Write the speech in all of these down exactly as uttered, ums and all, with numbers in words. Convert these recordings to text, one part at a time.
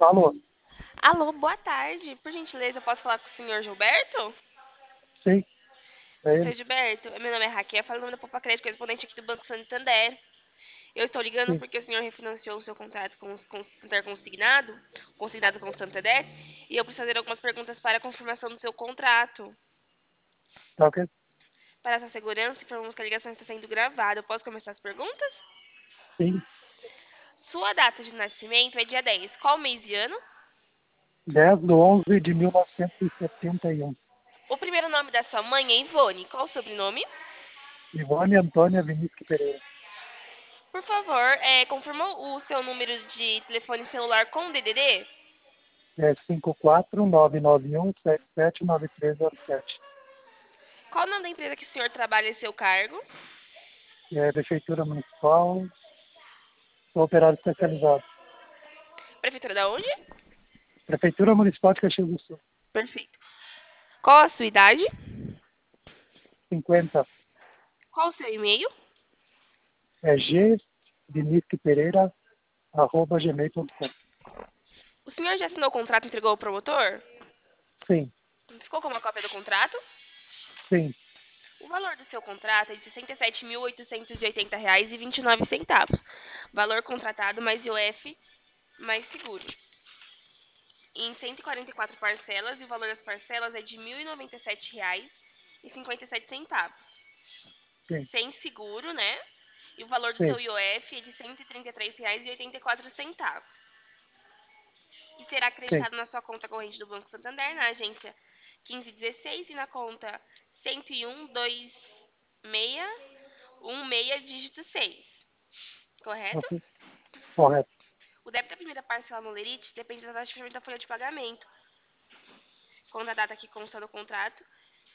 Alô? Alô, boa tarde. Por gentileza, eu posso falar com o senhor Gilberto? Sim, é Seu ele. Gilberto, meu nome é Raquel, falo em nome da Poupa Crédito, correspondente aqui do Banco Santander. Eu estou ligando Sim, porque o senhor refinanciou o seu contrato com o com o Santander consignado, consignado com o Santander, e eu preciso fazer algumas perguntas para a confirmação do seu contrato. tá ok? Para essa segurança, informamos que a ligação está sendo gravada. Eu posso começar as perguntas? Sim, Sua data de nascimento é dia dez. Qual mês e ano? dez de onze de mil novecentos e setenta e um. O primeiro nome da sua mãe é Ivone. Qual o sobrenome? Ivone Antônia Vinícius Pereira. Por favor, é, confirma o seu número de telefone celular com D D D? É cinco quatro nove nove um sete sete nove três zero sete. Qual o nome da empresa que o senhor trabalha em seu cargo? É Prefeitura Municipal, sou operário especializado. Prefeitura da onde? Prefeitura Municipal de Caxias do Sul. Perfeito. Qual a sua idade? cinquenta. Qual o seu e-mail? É G Vinícius Pereira, arroba gmail ponto com. O senhor já assinou o contrato e entregou ao promotor? Sim, Ficou com uma cópia do contrato? sim, O valor do seu contrato é de sessenta e sete mil oitocentos e oitenta reais e vinte e nove centavos. Valor contratado mais I O F mais seguro. Em cento e quarenta e quatro parcelas e o valor das parcelas é de mil e noventa e sete reais e cinquenta e sete centavos. sim, Sem seguro, né? E o valor do seu sim, I O F é de cento e trinta e três reais e oitenta e quatro centavos. E será sim. acreditado na sua conta corrente do Banco Santander, na agência quinze dezesseis e na conta cento e um, dois seis, um seis, dígito seis. Correto? Ok, correto. O débito da primeira parcela no Lerite depende da data de fechamento da folha de pagamento. Quando a data que consta no contrato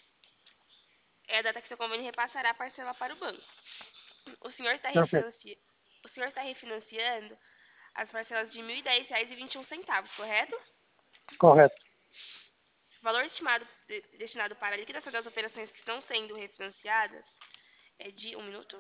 é a data que seu convênio repassará a parcela para o banco. O senhor está, Perfeito. refinanci... o senhor está refinanciando as parcelas de mil e dez reais e vinte e um centavos, correto? Correto. O valor estimado de- destinado para a liquidação das operações que estão sendo refinanciadas é de um minuto,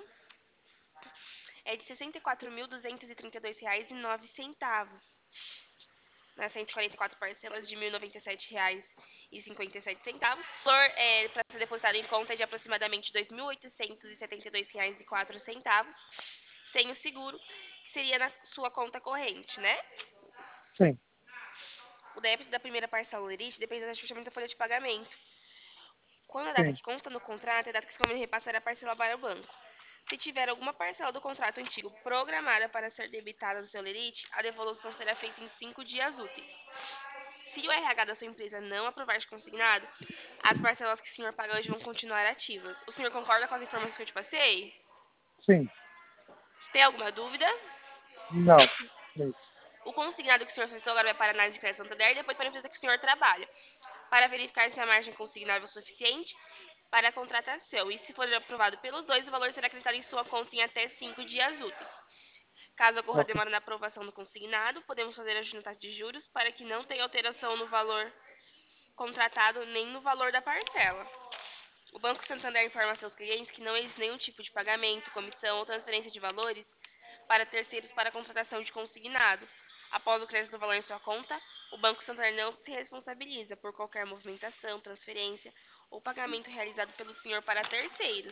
é de sessenta e quatro mil duzentos e trinta e dois reais e nove centavos. Nas cento e quarenta e quatro parcelas de mil e noventa e sete reais e cinquenta e sete centavos. O valor é, para ser depositado em conta é de aproximadamente dois mil oitocentos e setenta e dois reais e quatro centavos, sem o seguro, que seria na sua conta corrente, né? Sim, O débito da primeira parcela do lerite depende do fechamento da folha de pagamento. Quando a data sim. que consta no contrato é a data que se convém repassar a parcela para o banco. Se tiver alguma parcela do contrato antigo programada para ser debitada do seu lerite, a devolução será feita em cinco dias úteis. Se o R H da sua empresa não aprovar de consignado, as parcelas que o senhor paga hoje vão continuar ativas. O senhor concorda com as informações que eu te passei? Sim. Tem alguma dúvida? Não. É isso. O consignado que o senhor solicitou agora vai para a análise de crédito Santander e depois para a empresa que o senhor trabalha, para verificar se a margem consignável é suficiente para a contratação. E se for aprovado pelos dois, o valor será acreditado em sua conta em até cinco dias úteis. Caso ocorra Ok. demora na aprovação do consignado, podemos fazer ajuste na taxa de juros para que não tenha alteração no valor contratado nem no valor da parcela. O Banco Santander informa a seus clientes que não existe nenhum tipo de pagamento, comissão ou transferência de valores para terceiros para a contratação de consignado. Após o crédito do valor em sua conta, o Banco Santander não se responsabiliza por qualquer movimentação, transferência ou pagamento realizado pelo senhor para terceiros.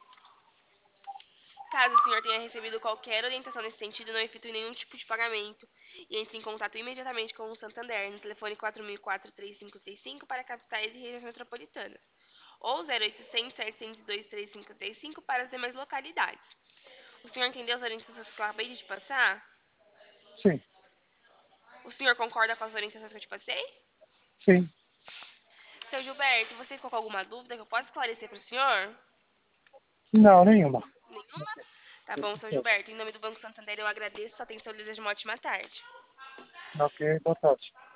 Caso o senhor tenha recebido qualquer orientação nesse sentido, não efetue nenhum tipo de pagamento e entre em contato imediatamente com o Santander no telefone quatro mil e quatro, três cinco seis cinco para capitais e regiões metropolitanas ou zero oitocentos, setecentos e dois, três cinco três cinco para as demais localidades. O senhor entendeu as orientações que eu acabei de te passar? Sim, O senhor concorda com as orientações que eu te passei? sim. Seu Gilberto, você ficou com alguma dúvida que eu possa esclarecer para o senhor? Não, nenhuma. Nenhuma? Tá bom, seu Gilberto. Em nome do Banco Santander, eu agradeço sua atenção e desejo uma ótima tarde. Ok, boa tarde.